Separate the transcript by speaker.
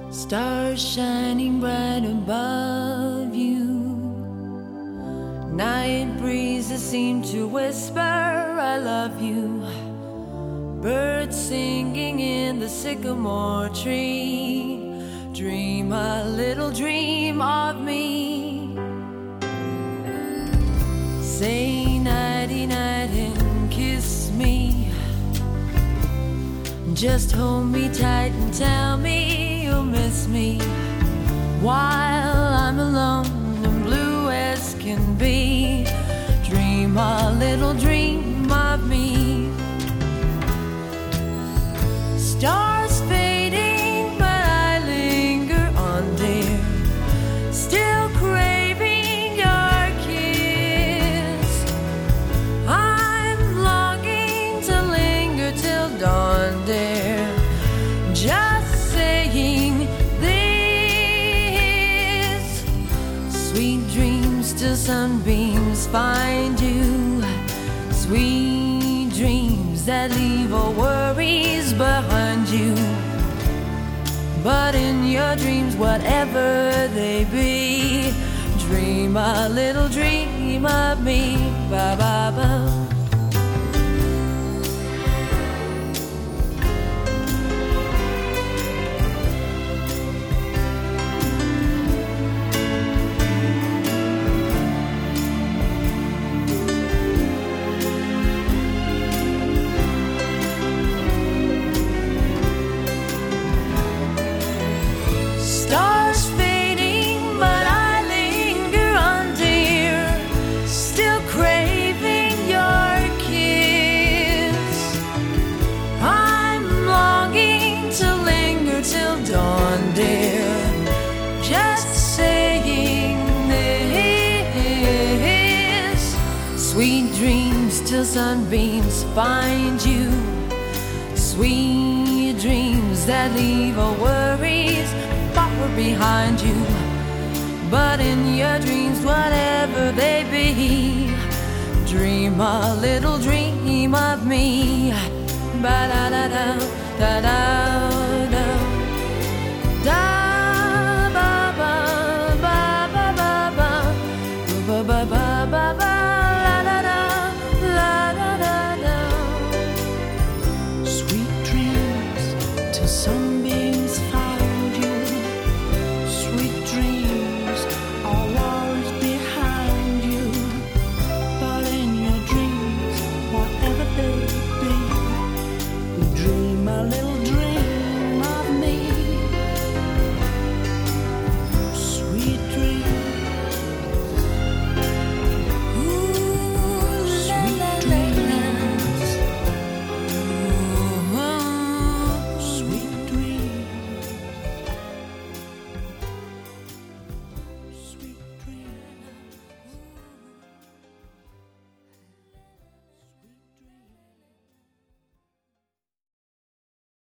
Speaker 1: Stars shining bright above you. Night breezes seem to whisper, I love you. Birds singing in the sycamore tree. Dream a little dream of me. Say nighty night and kiss me. Just hold me tight and tell me you'll miss me while I'm alone and blue as can be. Dream a little dream of me. Stars fading, but I linger on, dear, still craving your kiss. I'm longing to linger till dawn, dear, just saying this. Sweet dreams till sunbeams find you. Sweet dreams that leave all worries behind you. But in your dreams, whatever they be, dream a little dream of me. Ba ba ba. Stars fading, but I linger on, dear, still craving your kiss. I'm longing to linger till dawn, dear, just saying this. Sweet dreams till sunbeams find you. Sweet dreams that leave all worries far behind you. But in your dreams, whatever they be, dream a little dream of me. But